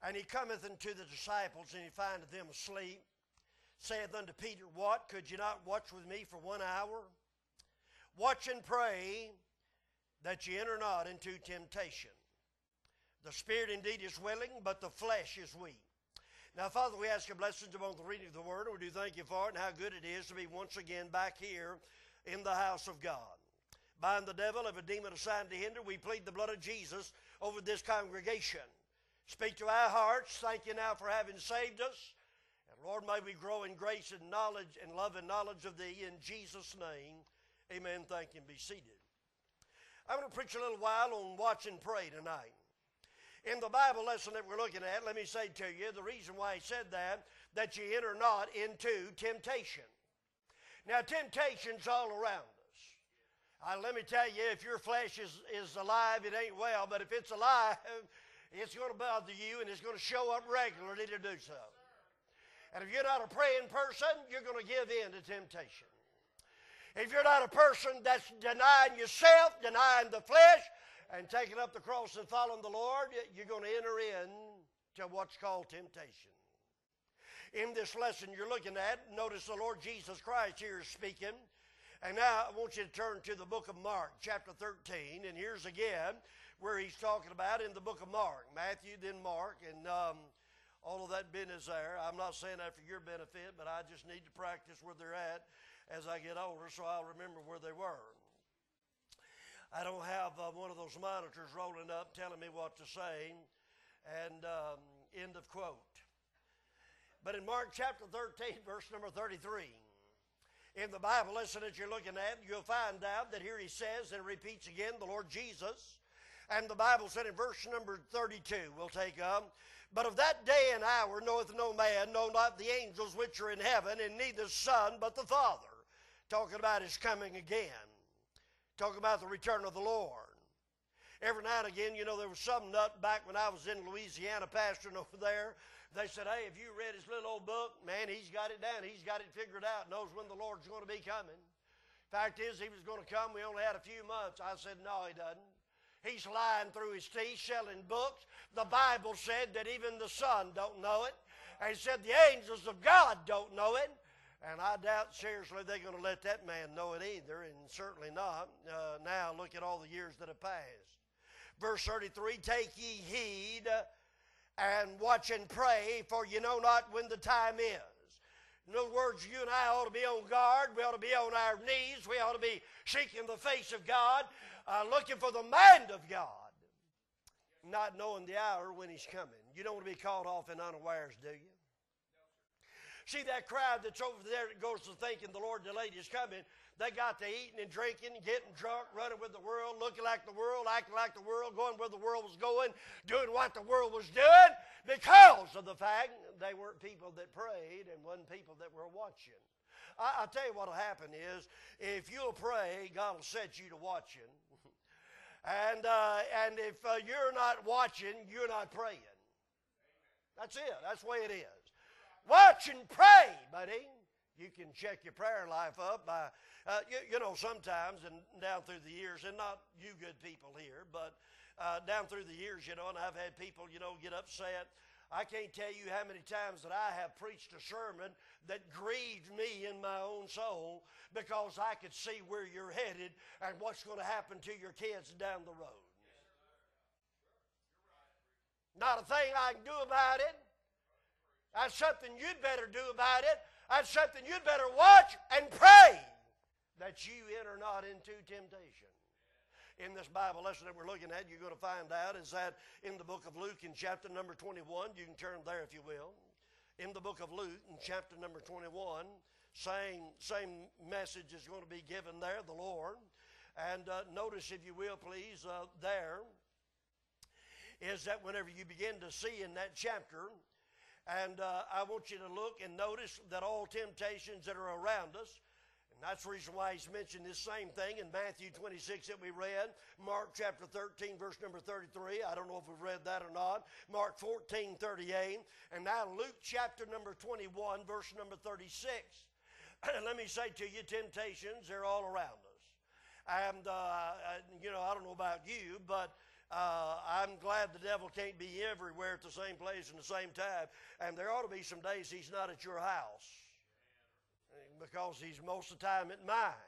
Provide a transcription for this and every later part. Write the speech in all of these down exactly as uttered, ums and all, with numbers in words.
And he cometh unto the disciples, and he findeth them asleep. Saith unto Peter, What? Could you not watch with me for one hour? Watch and pray that ye enter not into temptation. The spirit indeed is willing, but the flesh is weak. Now, Father, we ask your blessings upon the reading of the word, and we do thank you for it and how good it is to be once again back here in the house of God. Bind the devil, every demon assigned to hinder, we plead the blood of Jesus over this congregation. Speak to our hearts. Thank you now for having saved us. And Lord, may we grow in grace and knowledge and love and knowledge of thee in Jesus' name. Amen. Thank you and be seated. I'm going to preach a little while on watch and pray tonight. In the Bible lesson that we're looking at, let me say to you, the reason why he said that, that ye enter not into temptation. Now, temptation's all around us. Uh, let me tell you, if your flesh is, is alive, it ain't well, but if it's alive, it's going to bother you, and it's going to show up regularly to do so. And if you're not a praying person, you're going to give in to temptation. If you're not a person that's denying yourself, denying the flesh, and taking up the cross and following the Lord, you're going to enter in to what's called temptation. In this lesson you're looking at, notice the Lord Jesus Christ here is speaking. And now I want you to turn to the book of Mark, chapter thirteen. And here's again where he's talking about in the book of Mark. Matthew, then Mark, and um, all of that business there. I'm not saying that for your benefit, but I just need to practice where they're at as I get older so I'll remember where they were. I don't have uh, one of those monitors rolling up telling me what to say, and um, end of quote. But in Mark chapter thirteen, verse number thirty-three, in the Bible lesson that you're looking at, you'll find out that here he says, and repeats again, the Lord Jesus, and the Bible said in verse number thirty-two, we'll take up, But of that day and hour knoweth no man, no not the angels which are in heaven, and neither the Son, but the Father. Talking about his coming again. Talking about the return of the Lord. Every now and again, you know, there was some nut back when I was in Louisiana pastoring over there. They said, hey, have you read his little old book? Man, he's got it down. He's got it figured out. Knows when the Lord's going to be coming. Fact is, he was going to come. We only had a few months. I said, no, he doesn't. He's lying through his teeth, selling books. The Bible said that even the Son don't know it. And he said the angels of God don't know it. And I doubt seriously they're going to let that man know it either, and certainly not. Uh, now look at all the years that have passed. Verse thirty-three, Take ye heed and watch and pray, for you know not when the time is. In other words, you and I ought to be on guard. We ought to be on our knees. We ought to be seeking the face of God, uh, looking for the mind of God, not knowing the hour when he's coming. You don't want to be caught off in unawares, do you? See that crowd that's over there that goes to thinking the Lord delayed his coming, they got to eating and drinking, getting drunk, running with the world, looking like the world, acting like the world, going where the world was going, doing what the world was doing, because of the fact they weren't people that prayed and wasn't people that were watching. I, I'll tell you what will happen is, if you'll pray, God will set you to watching. and, uh, and if uh, you're not watching, you're not praying. That's it. That's the way it is. Watch and pray, buddy. You can check your prayer life up by, uh, you, you know, sometimes and down through the years, and not you good people here, but uh, down through the years, you know, and I've had people, you know, get upset. I can't tell you how many times that I have preached a sermon that grieved me in my own soul because I could see where you're headed and what's going to happen to your kids down the road. Not a thing I can do about it. That's something you'd better do about it. That's something you'd better watch and pray that you enter not into temptation. In this Bible lesson that we're looking at, you're going to find out is that in the book of Luke in chapter number twenty-one, you can turn there if you will. In the book of Luke in chapter number twenty-one, same, same message is going to be given there, the Lord. And uh, notice, if you will, please, uh, there is that whenever you begin to see in that chapter, and uh, I want you to look and notice that all temptations that are around us, and that's the reason why he's mentioned this same thing in Matthew twenty-six that we read, Mark chapter thirteen, verse number thirty-three. I don't know if we've read that or not. Mark fourteen, thirty-eight. And now Luke chapter number twenty-one, verse number thirty-six. Let me say to you, temptations, they're all around us. And, uh, you know, I don't know about you, but Uh, I'm glad the devil can't be everywhere at the same place and the same time. And there ought to be some days he's not at your house, because he's most of the time at mine.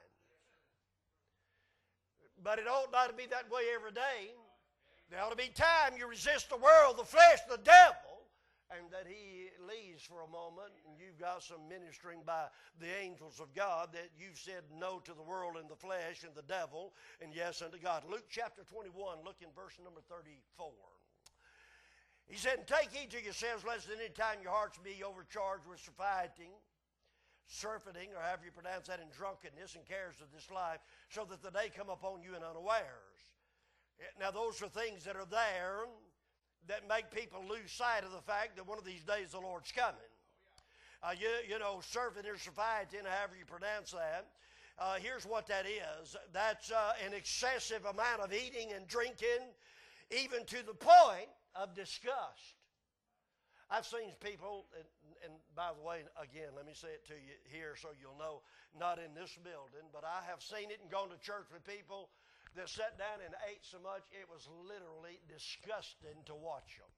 But it ought not to be that way every day. There ought to be time you resist the world, the flesh, the devil, and that he leaves for a moment, and you've got some ministering by the angels of God that you've said no to the world and the flesh and the devil, and yes unto God. Luke chapter twenty-one, look in verse number thirty-four. He said, "Take heed to yourselves, lest at any time your hearts be overcharged with surfeiting, surfeiting, or however you pronounce that, in drunkenness and cares of this life, so that the day come upon you in unawares." Now those are things that are there that make people lose sight of the fact that one of these days the Lord's coming. Uh, you, you know, surfeiting or surfeiting, however you pronounce that, uh, here's what that is. That's uh, an excessive amount of eating and drinking, even to the point of disgust. I've seen people, and, and by the way, again, let me say it to you here so you'll know, not in this building, but I have seen it and gone to church with people that sat down and ate so much it was literally disgusting to watch them.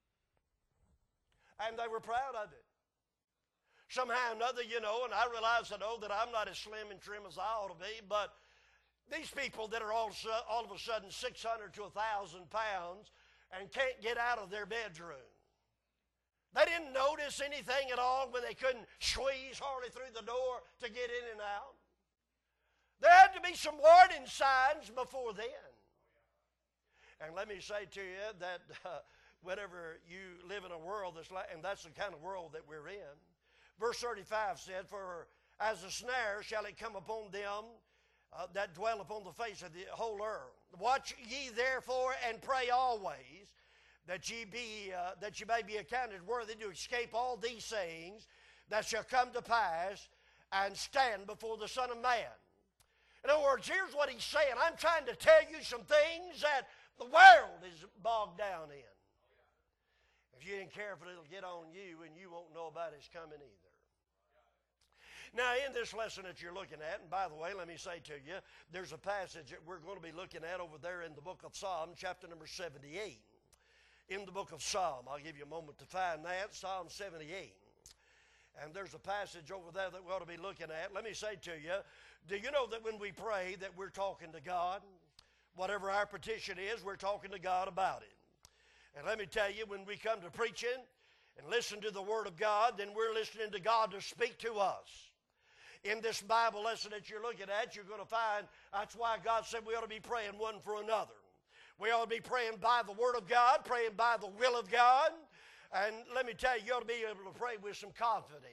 And they were proud of it. Somehow or another, you know, and I realize, I know that I'm not as slim and trim as I ought to be, but these people that are all, all of a sudden six hundred to one thousand pounds and can't get out of their bedroom. They didn't notice anything at all when they couldn't squeeze hardly through the door to get in and out. There had to be some warning signs before then. And let me say to you that uh, whenever you live in a world that's like, and that's the kind of world that we're in. Verse thirty-five said, "For as a snare shall it come upon them uh, that dwell upon the face of the whole earth. Watch ye therefore and pray always, that ye be uh, that ye may be accounted worthy to escape all these sayings that shall come to pass, and stand before the Son of Man." In other words, here's what he's saying. I'm trying to tell you some things that the world is bogged down in. If you ain't careful, it'll get on you, and you won't know about his coming either. Now, in this lesson that you're looking at, and by the way, let me say to you, there's a passage that we're going to be looking at over there in the book of Psalm, chapter number seventy-eight. In the book of Psalm, I'll give you a moment to find that, Psalm seventy-eight. And there's a passage over there that we ought to be looking at. Let me say to you, do you know that when we pray that we're talking to God? Whatever our petition is, we're talking to God about it. And let me tell you, when we come to preaching and listen to the Word of God, then we're listening to God to speak to us. In this Bible lesson that you're looking at, you're going to find that's why God said we ought to be praying one for another. We ought to be praying by the Word of God, praying by the will of God. And let me tell you, you ought to be able to pray with some confidence.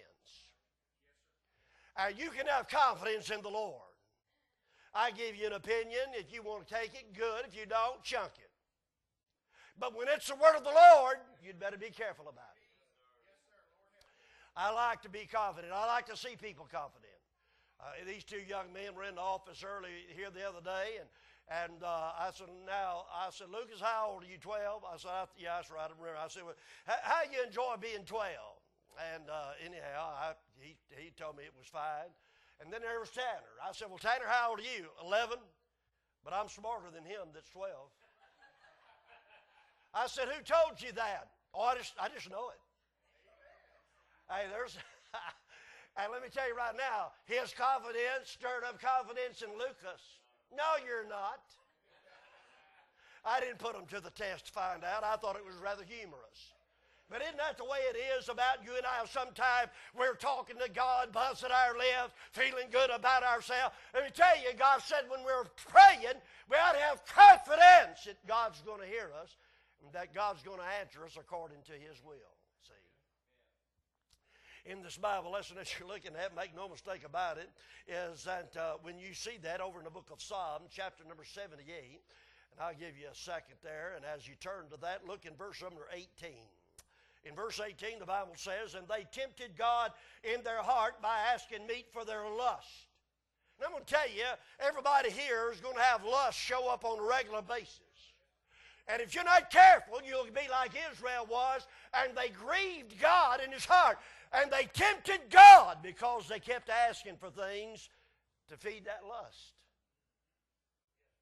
And you can have confidence in the Lord. I give you an opinion. If you want to take it, good. If you don't, chunk it. But when it's the word of the Lord, you'd better be careful about it. I like to be confident. I like to see people confident. Uh, these two young men were in the office early here the other day, and And uh, I said, now, I said, "Lucas, how old are you, twelve? I said, I, yeah, that's right, I remember. I said, well, how, how you enjoy being twelve? And uh, anyhow, I, he, he told me it was fine. And then there was Tanner. I said, "Well, Tanner, how old are you?" eleven. But I'm smarter than him that's twelve. I said, "Who told you that?" "Oh, I just, I just know it." Hey, there's, and let me tell you right now, his confidence stirred up confidence in Lucas. No, you're not. I didn't put them to the test to find out. I thought it was rather humorous. But isn't that the way it is about you and I? Sometimes we're talking to God, buzzing our lips, feeling good about ourselves. Let me tell you, God said when we're praying, we ought to have confidence that God's going to hear us and that God's going to answer us according to his will. See? In this Bible lesson that you're looking at, make no mistake about it, is that uh, when you see that over in the book of Psalm, chapter number seventy-eight, and I'll give you a second there, and as you turn to that, look in verse number eighteen. In verse eighteen, the Bible says, "And they tempted God in their heart by asking meat for their lust." And I'm going to tell you, everybody here is going to have lust show up on a regular basis. And if you're not careful, you'll be like Israel was, and they grieved God in his heart. And they tempted God because they kept asking for things to feed that lust.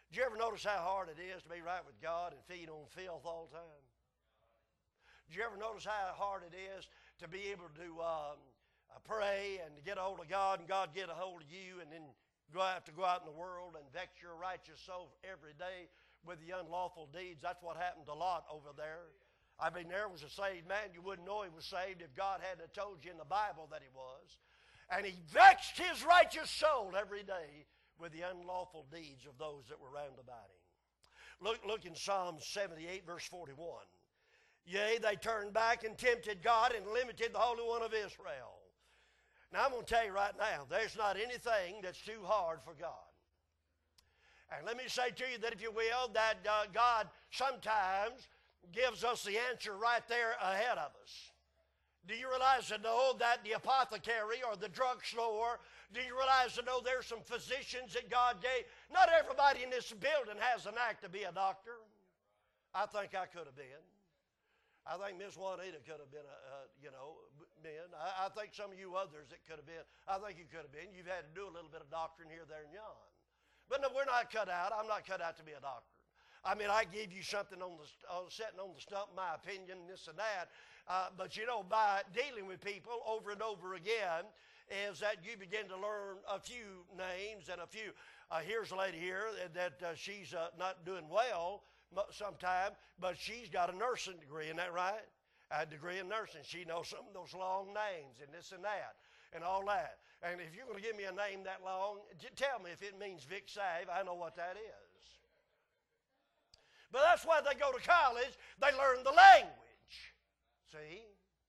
Did you ever notice how hard it is to be right with God and feed on filth all the time? Did you ever notice how hard it is to be able to um, uh, pray and to get a hold of God and God get a hold of you and then go out to go out in the world and vex your righteous soul every day with the unlawful deeds? That's what happened to Lot over there. I mean, there was a saved man. You wouldn't know he was saved if God hadn't told you in the Bible that he was. And he vexed his righteous soul every day with the unlawful deeds of those that were round about him. Look, look in Psalm seventy-eight, verse forty-one. Yea, they turned back and tempted God and limited the Holy One of Israel. Now, I'm going to tell you right now, there's not anything that's too hard for God. And let me say to you that, if you will, that uh, God sometimes gives us the answer right there ahead of us. Do you realize to know that the apothecary or the drugstore, do you realize to know there's some physicians that God gave? Not everybody in this building has an act to be a doctor. I think I could have been. I think Miss Juanita could have been, a, uh, you know, been. I, I think some of you others that could have been. I think you could have been. You've had to do a little bit of doctoring here, there, and yon. But no, we're not cut out. I'm not cut out to be a doctor. I mean, I give you something on the uh, sitting on the stump, my opinion, this and that. Uh, but you know, by dealing with people over and over again, is that you begin to learn a few names and a few. Uh, here's a lady here that uh, she's uh, not doing well sometime, but she's got a nursing degree, isn't that right? A degree in nursing. She knows some of those long names and this and that and all that. And if you're going to give me a name that long, tell me if it means Vic Save. I know what that is. But that's why they go to college. They learn the language. See?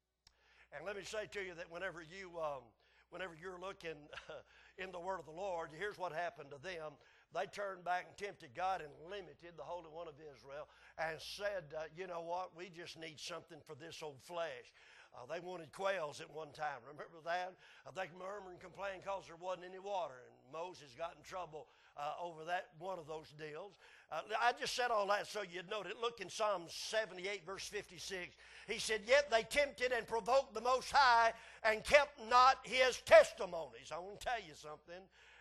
And let me say to you that whenever you, um, whenever you're looking uh, in the Word of the Lord, here's what happened to them. They turned back and tempted God and limited the Holy One of Israel and said, uh, you know what, we just need something for this old flesh. Uh, they wanted quails at one time. Remember that? Uh, they murmured and complained because there wasn't any water. And Moses got in trouble uh, over that, one of those deals. Uh, I just said all that so you'd note it. Look in Psalm seventy-eight, verse fifty-six. He said, yet they tempted and provoked the Most High and kept not his testimonies. I want to tell you something.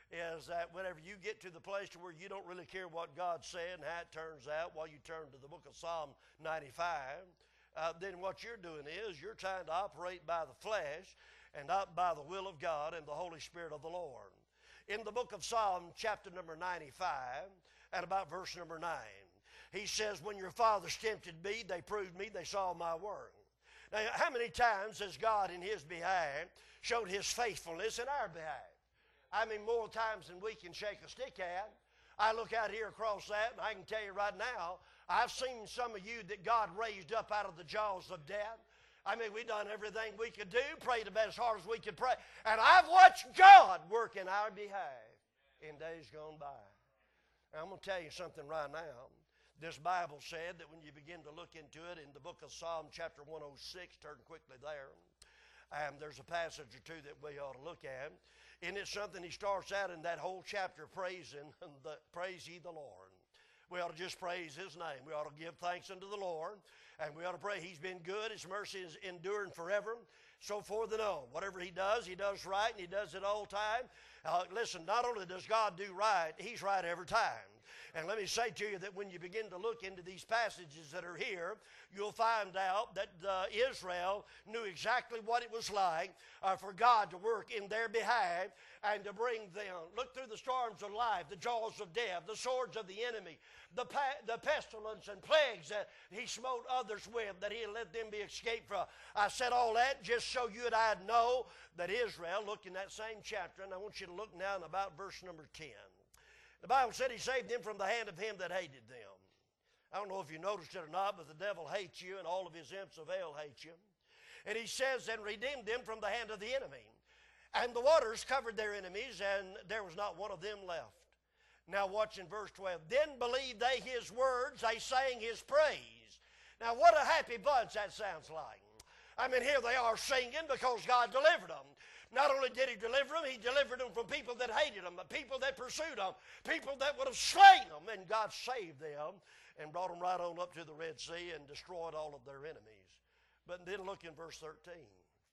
Is that whenever you get to the place to where you don't really care what God said and how it turns out while you turn to the book of Psalm ninety-five, uh, then what you're doing is you're trying to operate by the flesh and not by the will of God and the Holy Spirit of the Lord. In the book of Psalm, chapter number ninety-five, at about verse number nine, he says, when your fathers tempted me, they proved me, they saw my work. Now, how many times has God in his behalf showed his faithfulness in our behalf? I mean, more times than we can shake a stick at. I look out here across that, and I can tell you right now, I've seen some of you that God raised up out of the jaws of death. I mean, we've done everything we could do, prayed about as hard as we could pray. And I've watched God work in our behalf in days gone by. And I'm going to tell you something right now. This Bible said that when you begin to look into it in the book of Psalm chapter one oh six, turn quickly there, and there's a passage or two that we ought to look at. And it's something he starts out in that whole chapter praising, the, praise ye the Lord. We ought to just praise his name. We ought to give thanks unto the Lord. And we ought to pray he's been good. His mercy is enduring forever. So forth and on. Whatever he does, he does right, and he does it all time. Uh, listen, not only does God do right, he's right every time. And let me say to you that when you begin to look into these passages that are here, you'll find out that uh, Israel knew exactly what it was like uh, for God to work in their behalf and to bring them. Look through the storms of life, the jaws of death, the swords of the enemy, the, pa- the pestilence and plagues that he smote others with, that he let them be escaped from. I said all that just so you and I'd know that Israel, look in that same chapter, and I want you to look now in about verse number ten. The Bible said he saved them from the hand of him that hated them. I don't know if you noticed it or not, but the devil hates you and all of his imps of hell hate you. And he says, and redeemed them from the hand of the enemy. And the waters covered their enemies, and there was not one of them left. Now watch in verse twelve. Then believed they his words, they sang his praise. Now what a happy bunch that sounds like. I mean, here they are singing because God delivered them. Not only did he deliver them, he delivered them from people that hated them, people that pursued them, people that would have slain them. And God saved them and brought them right on up to the Red Sea and destroyed all of their enemies. But then look in verse thirteen.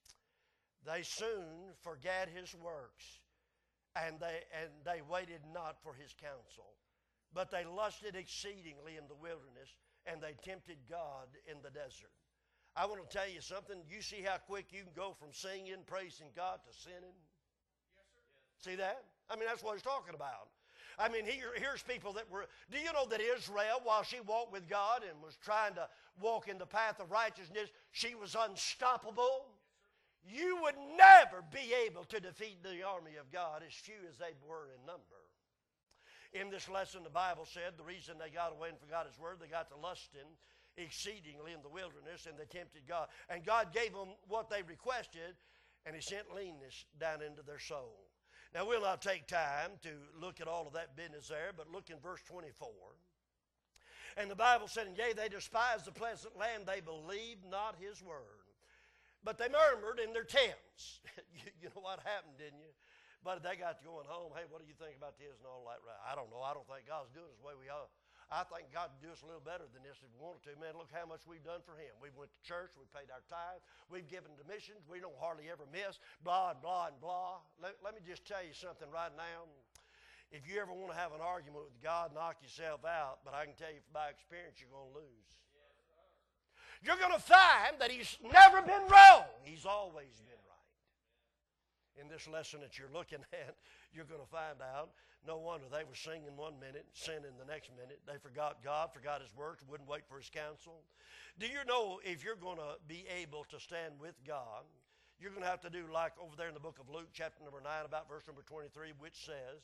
They soon forgat his works, and they, and they waited not for his counsel. but they lusted exceedingly in the wilderness, and they tempted God in the desert. I want to tell you something. You see how quick you can go from singing, praising God, to sinning? Yes, sir. See that? I mean, that's what he's talking about. I mean, here, here's people that were, do you know that Israel, while she walked with God and was trying to walk in the path of righteousness, she was unstoppable? You would never be able to defeat the army of God, as few as they were in number. In this lesson, the Bible said the reason they got away and forgot His word, they got to lusting exceedingly in the wilderness, and they tempted God. And God gave them what they requested, and He sent leanness down into their soul. Now, we'll not take time to look at all of that business there, but look in verse twenty-four. And the Bible said, and yea, they despised the pleasant land, they believed not His word. But they murmured in their tents. you, you know what happened, didn't you? But they got to going home, hey, what do you think about this and all that? Right? I don't know. I don't think God's doing us the way we are. I think God would do us a little better than this if we wanted to. Man, look how much we've done for Him. We went to church. We paid our tithe. We've given to missions. We don't hardly ever miss. Blah, and blah, and blah. Let, let me just tell you something right now. If you ever want to have an argument with God, knock yourself out. But I can tell you by experience, you're going to lose. You're going to find that He's never been wrong. He's always been right. In this lesson that you're looking at, you're going to find out. No wonder they were singing one minute, sinning the next minute. They forgot God, forgot His words, wouldn't wait for His counsel. Do you know if you're going to be able to stand with God, you're going to have to do like over there in the book of Luke, chapter number nine, about verse number twenty-three, which says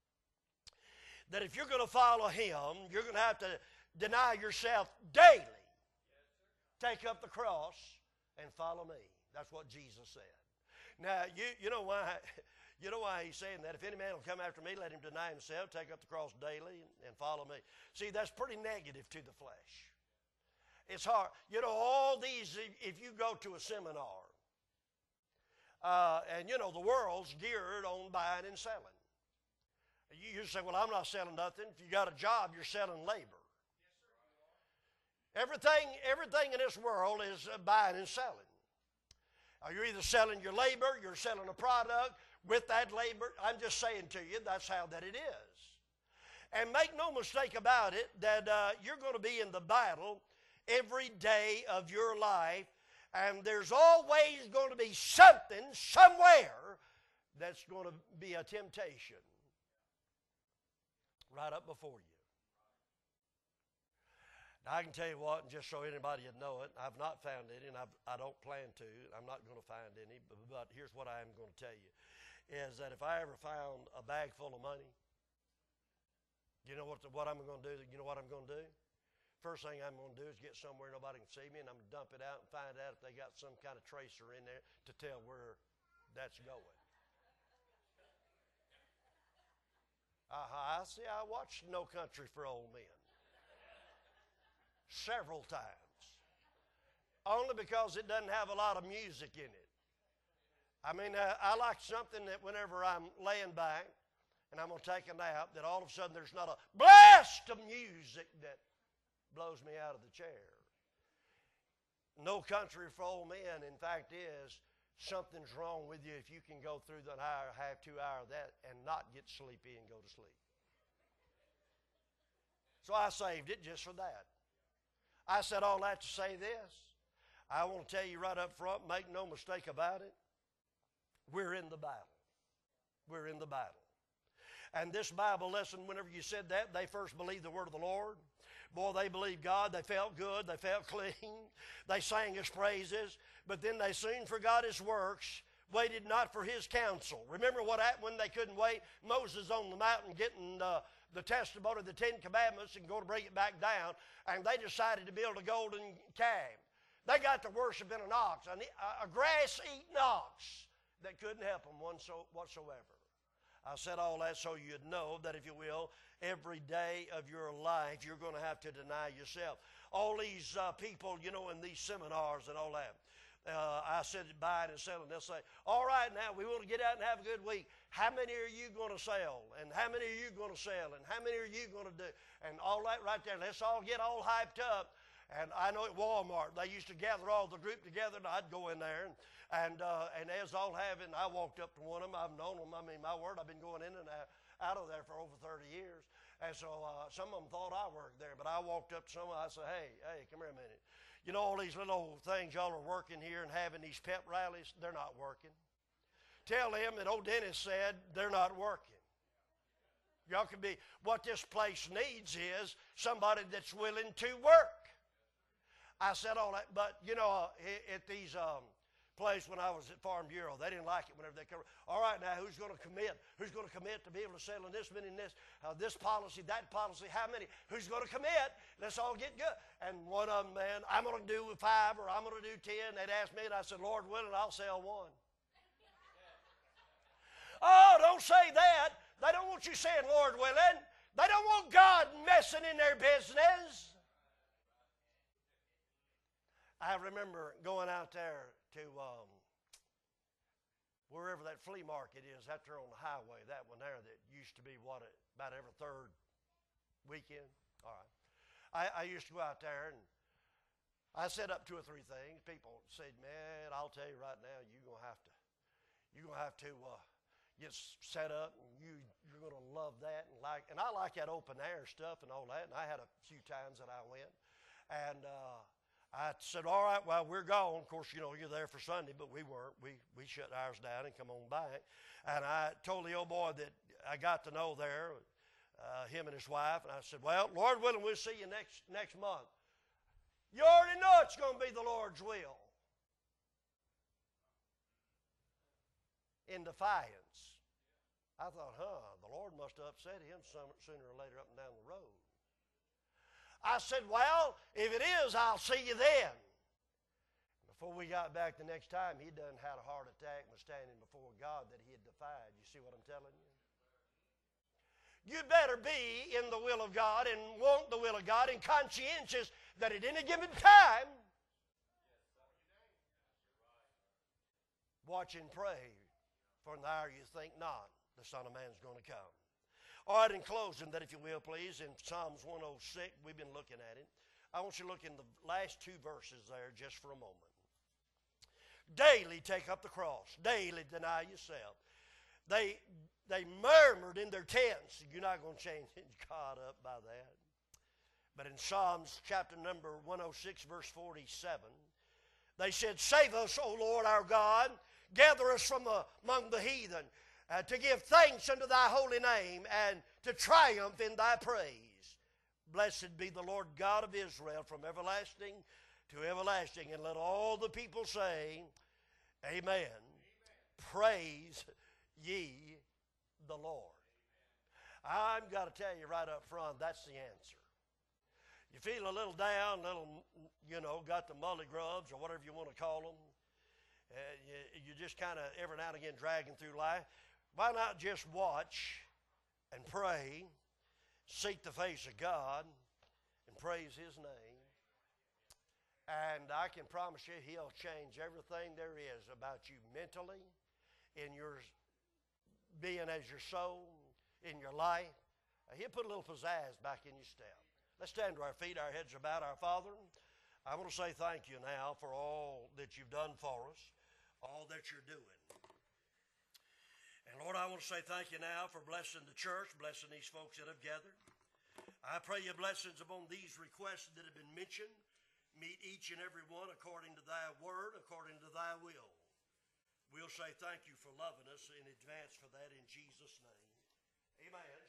that if you're going to follow Him, you're going to have to deny yourself daily. Take up the cross and follow me. That's what Jesus said. Now, you, you know why... You know why He's saying that? If any man will come after me, let him deny himself, take up the cross daily, and follow me. See, that's pretty negative to the flesh. It's hard. You know, all these, if you go to a seminar, uh, and, you know, the world's geared on buying and selling. You, you say, well, I'm not selling nothing. If you got a job, you're selling labor. Everything, everything in this world is uh, buying and selling. Uh, you're either selling your labor, you're selling a product. With that labor, I'm just saying to you, that's how that it is. And make no mistake about it, that uh, you're going to be in the battle every day of your life, and there's always going to be something, somewhere, that's going to be a temptation right up before you. Now, I can tell you what, and just so anybody would know it, I've not found any, and I've, I don't plan to. I'm not going to find any, but, but here's what I am going to tell you. Is that if I ever found a bag full of money, you know what, the, what I'm going to do? You know what I'm going to do? First thing I'm going to do is get somewhere nobody can see me, and I'm going to dump it out and find out if they got some kind of tracer in there to tell where that's going. Uh-huh. I see, I watched No Country for Old Men several times, only because it doesn't have a lot of music in it. I mean, uh, I like something that whenever I'm laying back and I'm going to take a nap, that all of a sudden there's not a blast of music that blows me out of the chair. No Country for Old Men, in fact, is something's wrong with you if you can go through the hour, half, two hour of that and not get sleepy and go to sleep. So I saved it just for that. I said all that to say this. I want to tell you right up front, make no mistake about it, we're in the battle. We're in the battle. And this Bible lesson, whenever you said that, they first believed the word of the Lord. Boy, they believed God. They felt good. They felt clean. They sang His praises. But then they soon forgot His works, waited not for His counsel. Remember what happened when they couldn't wait? Moses on the mountain getting uh, the testimony of the Ten Commandments and going to bring it back down. And they decided to build a golden calf. They got to worshiping an ox, a, a grass-eating ox that couldn't help them whatsoever. I said all that so you'd know that, if you will, every day of your life you're going to have to deny yourself. All these uh, people, you know, in these seminars and all that, uh, I said buying and selling, they'll say, all right, now we want to get out and have a good week. How many are you going to sell? And how many are you going to sell? And how many are you going to do? And all that right there. Let's all get all hyped up. And I know at Walmart, they used to gather all the group together, and I'd go in there, and And, uh, and as all having, I walked up to one of them. I've known them. I mean, my word, I've been going in and out of there for over thirty years. And so uh, some of them thought I worked there, but I walked up to some of them. I said, hey, hey, come here a minute. You know all these little old things y'all are working here and having these pep rallies? They're not working. Tell them that old Dennis said they're not working. Y'all can be, what this place needs is somebody that's willing to work. I said all that, but you know, at these um, places when I was at Farm Bureau, they didn't like it whenever they come. All right, now who's going to commit? Who's going to commit to be able to settle in this many and this, uh, this policy, that policy? How many? Who's going to commit? Let's all get good. And one of them, man, I'm going to do five or I'm going to do ten. They'd ask me, and I said, Lord willing, I'll sell one. Oh, don't say that. They don't want you saying, Lord willing. They don't want God messing in their business. I remember going out there to um, wherever that flea market is out there on the highway, that one there that used to be, what, about every third weekend? All right. I, I used to go out there and I set up two or three things. People said, man, I'll tell you right now, you're going to have to, you're going to have to uh, get set up, and you, you're going to love that. And like, and I like that open air stuff and all that, and I had a few times that I went. And uh, I said, all right, well, we're gone. Of course, you know, you're there for Sunday, but we weren't. We, we shut ours down and come on back. And I told the old boy that I got to know there, uh, him and his wife, and I said, well, Lord willing, we'll see you next, next month. You already know it's going to be the Lord's will. In defiance. I thought, huh, the Lord must have upset him sooner or later up and down the road. I said, well, if it is, I'll see you then. Before we got back the next time, he done had a heart attack and was standing before God that he had defied. You see what I'm telling you? You better be in the will of God and want the will of God and conscientious that at any given time, watch and pray, for in the hour you think not, the Son of Man is going to come. All right, in closing, that if you will, please, in Psalms one oh six, we've been looking at it. I want you to look in the last two verses there just for a moment. Daily take up the cross. Daily deny yourself. They, they murmured in their tents. You're not going to change God up by that. But in Psalms chapter number one oh six, verse forty-seven, they said, save us, O Lord our God. Gather us from the, among the heathen. Uh, to give thanks unto thy holy name, and to triumph in thy praise. Blessed be the Lord God of Israel from everlasting to everlasting. And let all the people say, amen. Amen. Praise ye the Lord. I've got to tell you right up front, that's the answer. You feel a little down, a little, you know, got the mully grubs or whatever you want to call them. Uh, you, you just kind of every now and again dragging through life. Why not just watch and pray, seek the face of God, and praise His name? And I can promise you He'll change everything there is about you mentally, in your being as your soul, in your life. He'll put a little pizzazz back in your step. Let's stand to our feet, our heads are bowed. Our Father, I want to say thank you now for all that you've done for us, all that you're doing. And Lord, I want to say thank you now for blessing the church, blessing these folks that have gathered. I pray your blessings upon these requests that have been mentioned. Meet each and every one according to thy word, according to thy will. We'll say thank you for loving us in advance for that in Jesus' name. Amen.